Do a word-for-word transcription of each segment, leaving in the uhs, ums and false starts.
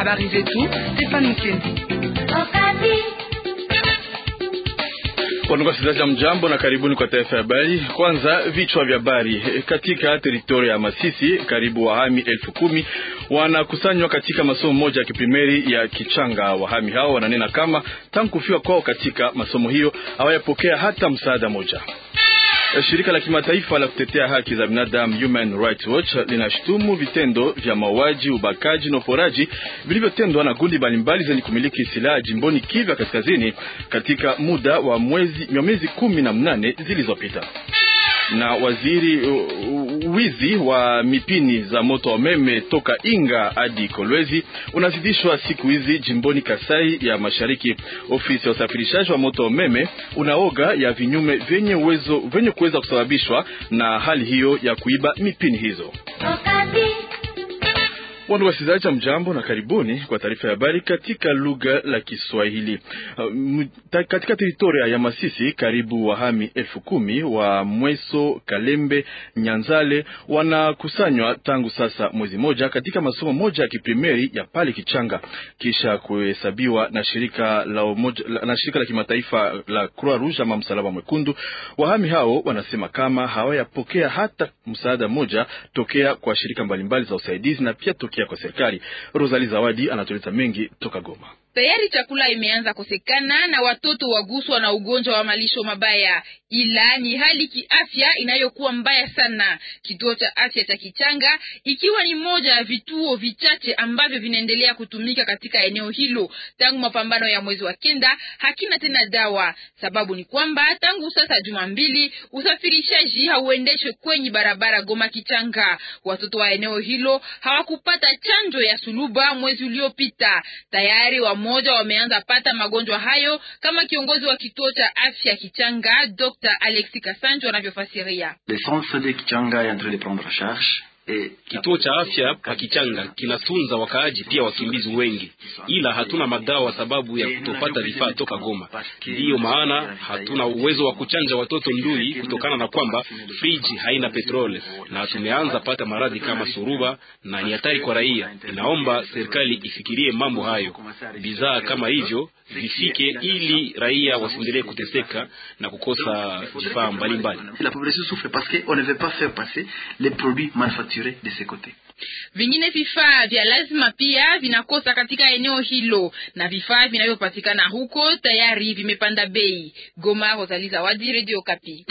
Habari zetu Stefan Mukendi. Wandugu wasikilizaji, mjambo na karibuni kwa taarifa ya habari. Kwanza vichwa vya habari. Katika teritoria ya Masisi, karibu wahami elfu kumi wanakusanywa katika masomo moja ya kiprimeri ya Kichanga. Wahami hao wananena kama tangu kufiwa kwao katika masomo hiyo hawayapokea hata msaada moja. Shirika la kimataifa la kutetea haki za binadamu Human Rights Watch linashutumu vitendo vya mauaji, ubakaji na uporaji vilivyotendwa na gundi mbalimbali zenye kumiliki silaha jimboni Kivu Kaskazini katika muda wa mwezi miezi kumi na mnane zilizopita. Na waziri uh, wizi wa mipini za moto wa umeme toka Inga hadi Kolwezi unazidishwa siku hizi jimboni Kasai ya Mashariki. Ofisi ya usafirishaji wa moto wa umeme unaoga ya vinyume vyenye uwezo vyenye kuweza kusababishwa na hali hiyo ya kuiba mipini hizo. Wandugu wasikilizaji, mjambo na karibuni kwa taarifa ya habari katika lugha la Kiswahili. Uh, katika teritoria ya Masisi, karibu wahami elfu kumi wa Mweso, Kalembe, Nyanzale wanakusanywa tangu sasa mwezi moja katika masomo moja ya kiprimeri ya pale Kichanga, kisha kuhesabiwa na shirika la umoja, na shirika la kimataifa la Croix Rouge ama Msalaba Mwekundu. Wahami hao wanasema kama hawayapokea hata msaada moja tokea kwa shirika mbalimbali za usaidizi na pia tokea kwa serikali. Rosalie Zawadi anatuleta mengi toka Goma. Tayari chakula imeanza kosekana na watoto waguswa na ugonjwa wa malisho mabaya, ila ni hali kiafya inayokuwa mbaya sana. Kituo cha afya cha Kichanga ikiwa ni moja ya vituo vichache ambavyo vinaendelea kutumika katika eneo hilo tangu mapambano ya mwezi wa kenda, hakina tena dawa. Sababu ni kwamba tangu sasa juma mbili usafirishaji hauendeshwe kwenye barabara Goma Kichanga. Watoto wa eneo hilo hawakupata chanjo ya suluba mwezi uliopita. Tayari wa moja wameanza pata magonjwa hayo, kama kiongozi wa kituo cha afya Kichanga Doctor Alexis Kasanjo anavyofasiria. Le centre de Kichanga est en train de prendre en charge. Kituo cha afya pa Kichanga kinatunza wakaaji pia wakimbizi wengi, ila hatuna madawa sababu ya kutopata vifaa toka Goma. Ndiyo maana hatuna uwezo wa kuchanja watoto ndui kutokana na kwamba friji haina petroli, na tumeanza pata maradhi kama suruba na ni hatari kwa raia. Inaomba serikali ifikirie mambo hayo, bidhaa kama hivyo vifike ili raia wasiendelee kuteseka na kukosa vifaa mbalimbali. La population souffre parce que on ne veut pas faire passer les produits manufacturés de ce côté. Vingine vifaa vya lazima pia vinakosa katika eneo hilo, na vifaa vinavyopatikana huko tayari vimepanda bei. Goma, Rosalie Zawadi, Radio Okapi.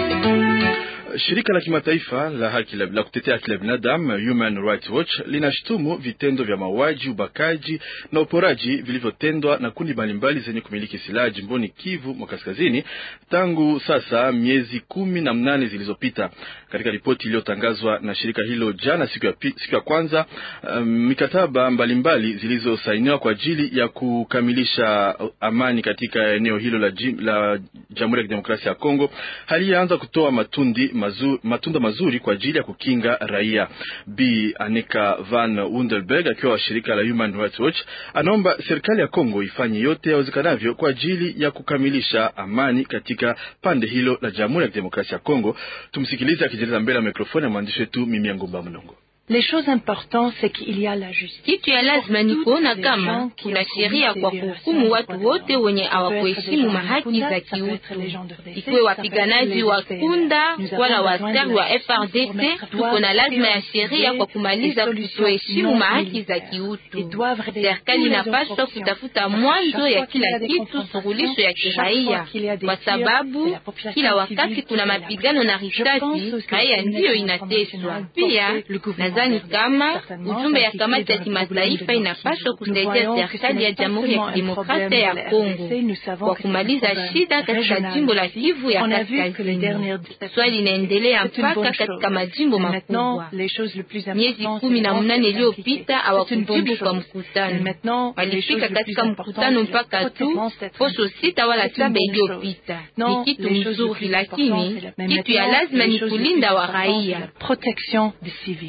Shirika la kimataifa la haki la kutetea haki za binadamu Human Rights Watch linashutumu vitendo vya mauaji, ubakaji na uporaji vilivyotendwa na kundi mbalimbali zenye kumiliki silaha jimboni Kivu Kaskazini tangu sasa miezi kumi na mnane zilizopita. Katika ripoti iliyotangazwa na shirika hilo jana siku ya, siku ya kwanza, um, mikataba mbalimbali zilizosainiwa kwa ajili ya kukamilisha amani katika eneo hilo la, la Jamhuri ya Kidemokrasia ya Kongo halianza kutoa matundi Mazu, matunda mazuri kwa ajili ya kukinga raia. Bi Aneka Van Wundelberg akiwa wa shirika la Human Rights Watch anaomba serikali ya Kongo ifanye yote yawezekanavyo kwa ajili ya kukamilisha amani katika pande hilo la Jamhuri ya Kidemokrasia ya Kongo. Tumsikilize akijeleza mbele ya mikrofoni ya mwandishi wetu Mimi Ngumba Mnongo. Les choses importantes c'est qu'il y a la justice. Kitu ya lazima ni kuona kama kuna sheria kwa kuhukumu watu wote wenye hawakuheshimu mahaki za kiutu. Ikuwe wapiganaji wa Kunda wala waaskari wa F R D C, tuko na lazima ya sheria kwa kumaliza kutoheshimu mahaki za kiutu. Serikali inapaswa kutafuta mwanzo ya kila kitu, suluhisho ya kiraia, kwa sababu kila wakati kuna mapigano na risasi, raia ndiyo inateswa. Pia nadhani kama ujumbe ya kamati ya kimataifa inapaswa kusaidia serikali ya Jamhuri ya Kidemokrasia ya Kongo kwa kumaliza shida katika jimbo la Kivu ya Kaskazini. Swali inaendelea mpaka katika majimbo makubwa. Miezi kumi na mnane iliyopita hawakujibu kwa mkutano. Walifika katika mkutano mpaka tu posho sita wala saba iliyopita. Ni kitu mzuri, lakini kitu ya lazima ni kulinda wa raia. Protection des civils.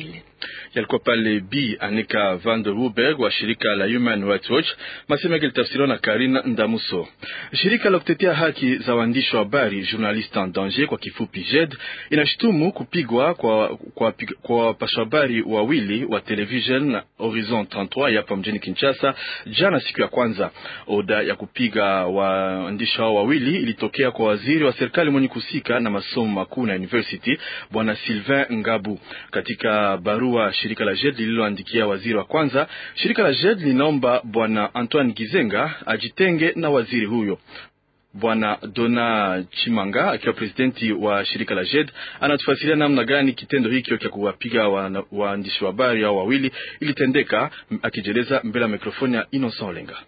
Yalikuwa pale Bi Annika van der Woerberg wa shirika la Human Rights Watch, masema yake litafsiriwa na Karina Ndamuso. Shirika la kutetea haki za waandishi wa habari Journalistes en Danger kwa kifupi J E D inashutumu kupigwa kwa kwa, kwa pasha habari wawili wa television Horizon trente et trois hapa mjini Kinshasa jana siku ya kwanza. Oda ya kupiga waandishi hao wawili ilitokea kwa waziri wa serikali mwenye kusika na masomo makuu na university Bwana Sylvain Ngabu. Katika barua shirika la J E D lililoandikia waziri wa kwanza, shirika la J E D linaomba Bwana Antoine Gizenga ajitenge na waziri huyo. Bwana Dona Chimanga akiwa presidenti wa shirika la J E D anatufasiria namna gani kitendo hiki cha kuwapiga waandishi wa habari hao wawili ilitendeka, akijeleza mbele ya mikrofoni ya Innocent Olenga.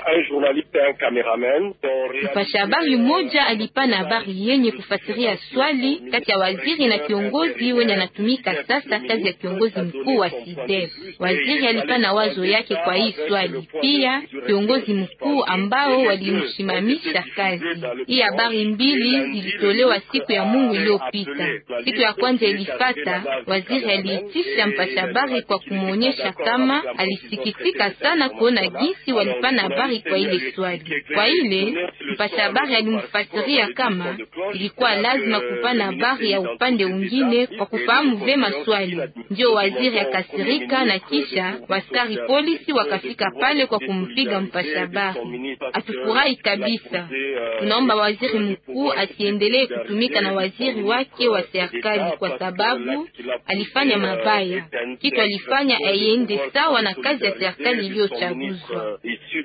Mpasha habari mmoja alipana habari yenye kufasiria swali kati ya waziri na kiongozi wenye anatumika sasa kazi ya kiongozi mkuu wa S I D E F. Waziri alipana wazo yake kwa hii swali, pia kiongozi mkuu ambao walimshimamisha kazi. Hii habari mbili zilitolewa siku ya Mungu iliyopita. Siku ya kwanza ilifata, waziri aliitisha mpasha habari kwa kumuonyesha kama alisikitika sana kuona jinsi walipana habari kwa ile swali. Kwa ile mpasha habari alimfasiria kama ilikuwa lazima kupana habari ya upande mwingine kwa kufahamu vema swali. Ndio waziri akasirika na kisha waskari polisi wakafika pale kwa kumpiga mpasha habari. Atufurahi kabisa. Tunaomba waziri mkuu asiendelee kutumika na waziri wake wa serikali kwa sababu alifanya mabaya. Kitu alifanya aiende sawa na kazi ya serikali iliyochaguzwa.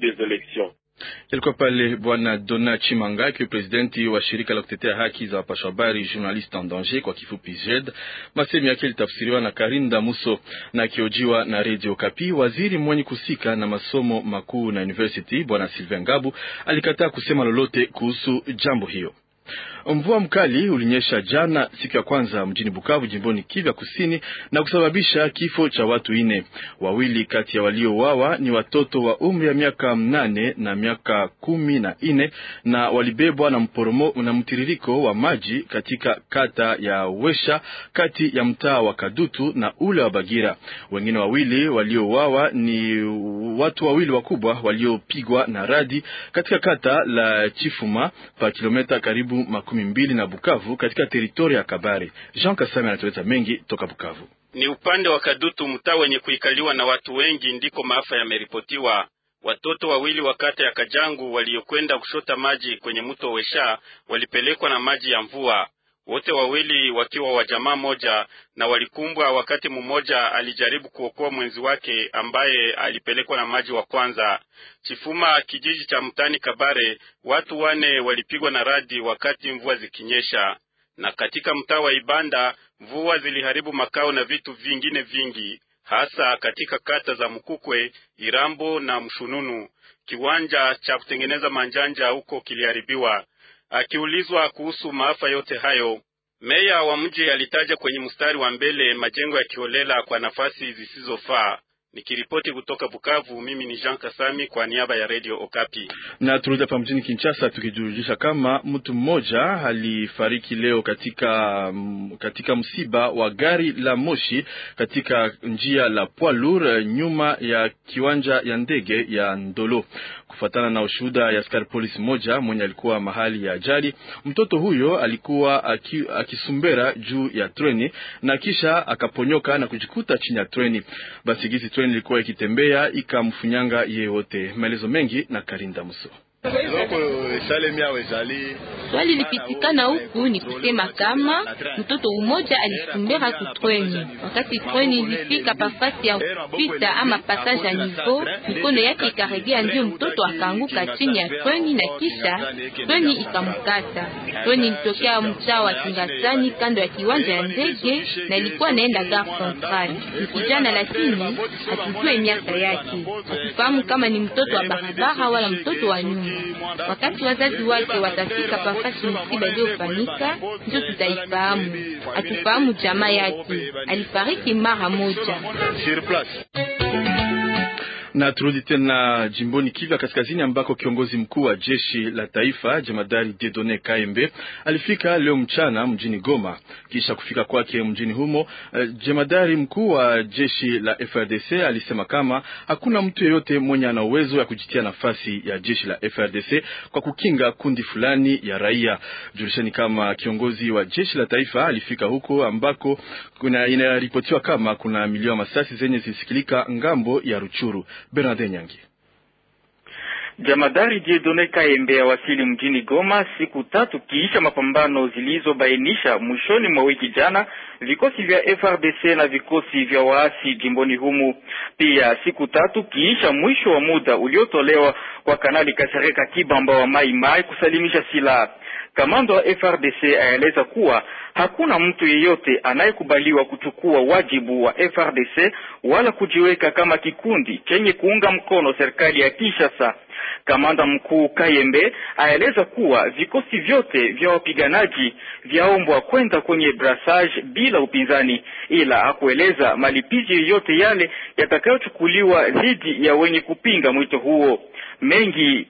Ilikuwa pale Bwana Dona Chimanga ki presidenti wa shirika la kutetea haki za wapasha habari Journalistes en Danger kwa kifupi J E D. Masemi yake litafsiriwa na Karinda Muso na kiojiwa na Radio Kapi. Waziri mwenye kusika na masomo makuu na university Bwana Sylvain Ngabu alikataa kusema lolote kuhusu jambo hiyo. Mvua mkali ulinyesha jana siku ya kwanza mjini Bukavu jimboni Kivu Kusini na kusababisha kifo cha watu ine. Wawili kati ya waliouawa ni watoto wa umri ya miaka mnane na miaka kumi na ine na walibebwa na mporomo na mtiririko wa maji katika kata ya Wesha kati ya mtaa wa Kadutu na ule wa Bagira. Wengine wawili waliouawa ni watu wawili wakubwa waliopigwa na radi katika kata la Chifuma pa kilomita karibu makumi mbili na Bukavu katika teritoria ya Kabare. Jean Kasame anatueleza mengi toka Bukavu. Ni upande wa Kadutu, mtaa wenye kuikaliwa na watu wengi, ndiko maafa yameripotiwa. Watoto wawili wa kata ya Kajangu waliokwenda kushota maji kwenye mto Wesha walipelekwa na maji ya mvua. Wote wawili wakiwa wa jamaa moja na walikumbwa wakati mmoja alijaribu kuokoa mwenzi wake ambaye alipelekwa na maji wa kwanza. Chifuma, kijiji cha mtani Kabare, watu wane walipigwa na radi wakati mvua zikinyesha. Na katika mtaa wa Ibanda, mvua ziliharibu makao na vitu vingine vingi, hasa katika kata za Mkukwe, Irambo na Mshununu. Kiwanja cha kutengeneza manjanja huko kiliharibiwa. Akiulizwa kuhusu maafa yote hayo, meya wa mji alitaja kwenye mstari wa mbele majengo ya kiolela kwa nafasi zisizofaa. Nikiripoti kutoka Bukavu, mimi ni Jean Kasami kwa niaba ya Radio Okapi. Na turudi hapa mjini Kinshasa tukijulisha kama mtu mmoja alifariki leo katika katika msiba wa gari la moshi katika njia la Poids Lourd nyuma ya kiwanja ya ndege ya Ndolo. Kufuatana na ushuhuda ya askari polisi moja mwenye alikuwa mahali ya ajali, mtoto huyo alikuwa aki, akisumbera juu ya treni na kisha akaponyoka na kujikuta chini ya treni. Basi gizi treni ilikuwa ikitembea ikamfunyanga yeyote. Maelezo mengi na Karinda Muso. Swali lipitikana huku ni kusema kama mtoto umoja alisumbera kutreni. Wakati treni ilifika pafasi ya pita ama passage ya niveau, mikono yake ikaregea, ndio mtoto akaanguka chini ya treni na kisha treni ikamkata. Treni ilitokea mtaa wa Kingasani kando ya kiwanja ya ndege na ilikuwa naenda Gare Centrale. Ni kijana lakini hatujue miaka yake. Hatufahamu kama ni mtoto wa barabara wala mtoto wa nyumba. Wakati wazazi wake watafika pafasi msiba iliyofanyika, ndio tutaifahamu. Hatufahamu jamaa yake, alifariki mara moja. Na turudi tena jimboni Kivu Kaskazini ambako kiongozi mkuu wa jeshi la taifa Jemadari Dieudonne Kayembe alifika leo mchana mjini Goma. Kisha kufika kwake mjini humo, jemadari mkuu wa jeshi la F R D C alisema kama hakuna mtu yeyote mwenye ana uwezo ya kujitia nafasi ya jeshi la F R D C kwa kukinga kundi fulani ya raia. Julisheni kama kiongozi wa jeshi la taifa alifika huko ambako kuna inaripotiwa kama kuna milio masasi zenye zisikilika ngambo ya Ruchuru. Bernard Nyangi. Jemadari Dieudonne Kayembe wasili mjini Goma siku tatu kiisha mapambano zilizobainisha mwishoni mwa wiki jana vikosi vya F R D C na vikosi vya waasi jimboni humu. Pia siku tatu kiisha mwisho wa muda uliotolewa kwa Kanali Kashareka Kibamba wa Mai Mai kusalimisha silaha. Kamanda wa F R D C aeleza kuwa hakuna mtu yeyote anayekubaliwa kuchukua wajibu wa F R D C wala kujiweka kama kikundi chenye kuunga mkono serikali ya Kinshasa. Kamanda mkuu Kayembe aeleza kuwa vikosi vyote vya wapiganaji vyaombwa kwenda kwenye brassage bila upinzani, ila hakueleza malipizi yoyote yale yatakayochukuliwa dhidi ya wenye kupinga mwito huo. Mengi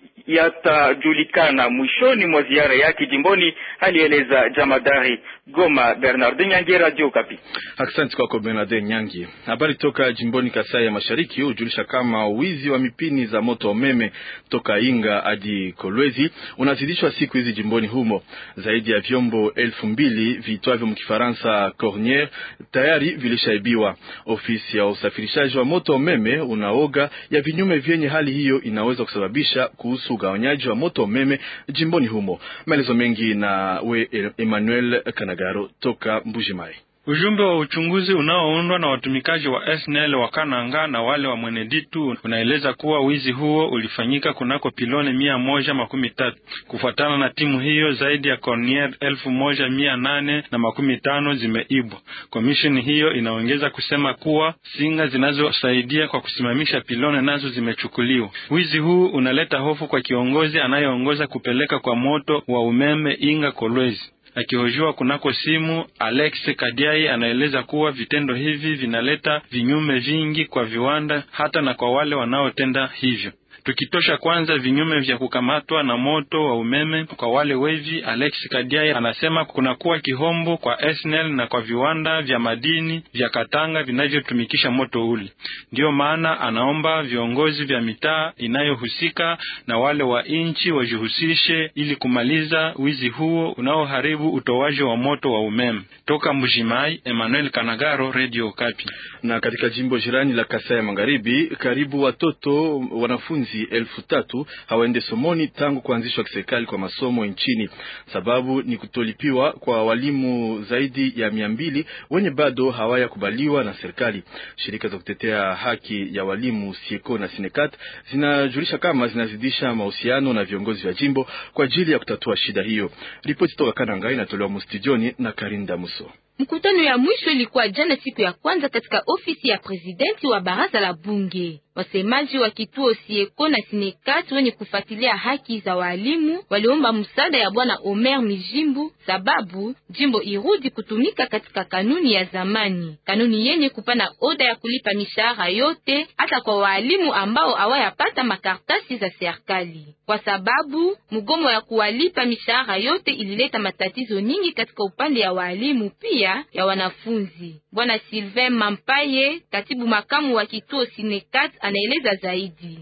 yatajulikana mwishoni mwa ziara yake jimboni, alieleza Jamadari. Goma, Bernard Nyangi, Radio Kapi. Asante kwako Bernard Nyangi. Habari toka jimboni Kasai ya Mashariki hujulisha kama wizi wa mipini za moto umeme toka Inga hadi Kolwezi unazidishwa siku hizi jimboni humo. Zaidi ya vyombo elfu mbili viitwavyo mkifaransa cornière tayari vilishaibiwa. Ofisi ya usafirishaji wa moto umeme unaoga ya vinyume vyenye hali hiyo inaweza kusababisha kuhusu ugawanyaji wa moto umeme jimboni humo. Maelezo mengi na we Emmanuel Kanagaro toka Mbujimai. Ujumbe wa uchunguzi unaoundwa na watumikaji wa S N L wa Kananga na wale wa Mweneditu unaeleza kuwa wizi huo ulifanyika kunako piloni mia moja makumi tatu. Kufuatana na timu hiyo, zaidi ya cornière elfu moja mia nane na makumi tano zimeibwa. Komisheni hiyo inaongeza kusema kuwa singa zinazosaidia kwa kusimamisha piloni nazo zimechukuliwa. Wizi huu unaleta hofu kwa kiongozi anayeongoza kupeleka kwa moto wa umeme Inga Kolwezi. Akihojiwa kunako simu, Alex Kadiai anaeleza kuwa vitendo hivi vinaleta vinyume vingi kwa viwanda hata na kwa wale wanaotenda hivyo. Tukitosha kwanza vinyume vya kukamatwa na moto wa umeme kwa wale wevi, Alex Kadiai anasema kunakuwa kihombo kwa S N L na kwa viwanda vya madini vya Katanga vinavyotumikisha moto ule. Ndio maana anaomba viongozi vya mitaa inayohusika na wale wa inchi wajihusishe ili kumaliza wizi huo unaoharibu utowaji wa moto wa umeme. Toka Mbujimai, Emmanuel Kanagaro, Radio Kapi. Na katika jimbo jirani la Kasai ya Magharibi, karibu watoto wanafunzi elfu tatu hawaende somoni tangu kuanzishwa kiserikali kwa masomo nchini. Sababu ni kutolipiwa kwa walimu zaidi ya mia mbili wenye bado hawaya kubaliwa na serikali. Shirika za kutetea haki ya walimu Sieko na Sinekat zinajulisha kama zinazidisha mahusiano na viongozi wa jimbo kwa ajili ya kutatua shida hiyo. Ripoti toka Kananga inatolewa mstudioni na Karinda Muso. Mkutano ya mwisho ilikuwa jana siku ya kwanza katika ofisi ya presidenti wa baraza la bunge. Wasemaji wa kituo Sieko na Sinekat wenye kufuatilia haki za walimu waliomba msaada ya bwana Omer Mijimbu sababu jimbo irudi kutumika katika kanuni ya zamani. Kanuni yenye kupana oda ya kulipa mishahara yote hata kwa walimu ambao hawayapata makartasi za serikali. Kwa sababu mgomo ya kuwalipa mishahara yote ilileta matatizo nyingi katika upande ya walimu pia ya wanafunzi. Bwana Sylvain Mampaye, katibu makamu wa kituo Sinekat, anaeleza zaidi.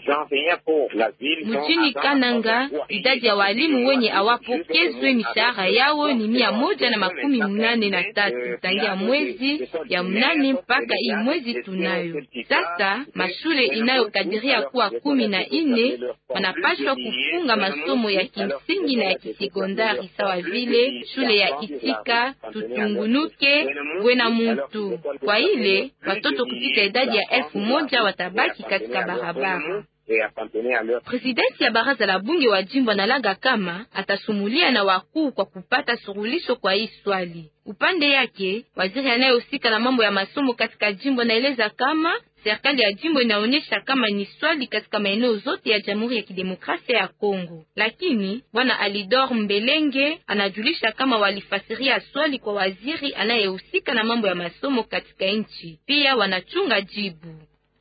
Mjini Kananga, idadi ya walimu wenye awapokezwe mishahara yao ni mia moja na makumi mnane na tatu tangia mwezi ya mnane mpaka hii mwezi tunayo. Sasa mashule inayokadiria kuwa kumi na ine wanapashwa kufunga masomo ya kimsingi na ya kisekondari sawa vile shule ya Itika, Tutungunuke, Bwena Muntu. Kwa ile watoto kupita idadi ya elfu moja watabaki katika barabara. Presidenti ya baraza la bunge wa jimbo analaga kama atasumulia na wakuu kwa kupata suluhisho kwa hii swali. Upande yake, waziri anayehusika na mambo ya masomo katika jimbo anaeleza kama serikali ya jimbo inaonyesha kama ni swali katika maeneo zote ya Jamhuri ya Kidemokrasia ya Kongo. Lakini bwana Alidor Mbelenge anajulisha kama walifasiria swali kwa waziri anayehusika na mambo ya masomo katika nchi. Pia wanachunga jibu.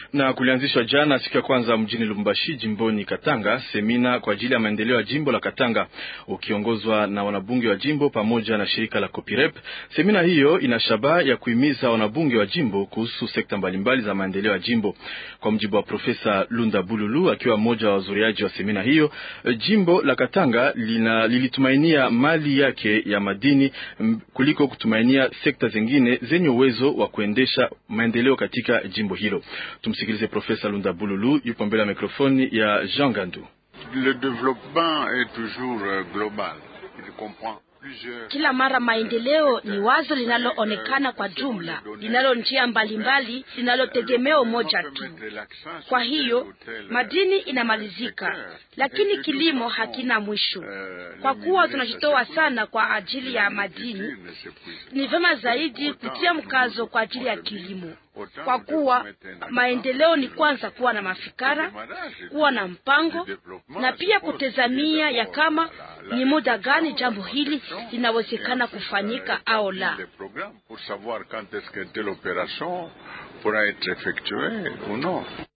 Na kulianzishwa jana siku ya kwanza mjini Lubumbashi jimboni Katanga semina kwa ajili ya maendeleo ya jimbo la Katanga ukiongozwa na wanabunge wa jimbo pamoja na shirika la Copirep. Semina hiyo ina shabaha ya kuhimiza wanabunge wa jimbo kuhusu sekta mbalimbali za maendeleo ya jimbo. Kwa mjibu wa Profesa Lunda Bululu akiwa mmoja wa wazuriaji wa semina hiyo, jimbo la Katanga lina lilitumainia mali yake ya madini kuliko kutumainia sekta zingine zenye uwezo wa kuendesha maendeleo katika jimbo hilo. Tumsikilize Profesa Lunda Bululu, yupo mbele ya mikrofoni ya Jean Gandu. Le développement est toujours global. Il comprend kila mara maendeleo ni wazo linaloonekana kwa jumla, linalo njia mbalimbali, linalotegemea moja tu. Kwa hiyo madini inamalizika, lakini kilimo hakina mwisho. Kwa kuwa tunajitoa sana kwa ajili ya madini, ni vema zaidi kutia mkazo kwa ajili ya kilimo. Kwa kuwa maendeleo ni kwanza kuwa na mafikara, kuwa na mpango, na pia kutazamia ya kama ni muda gani jambo hili linawezekana kufanyika au la. Pour savoir quand est-ce que telle opération pourra être effectuée ou non.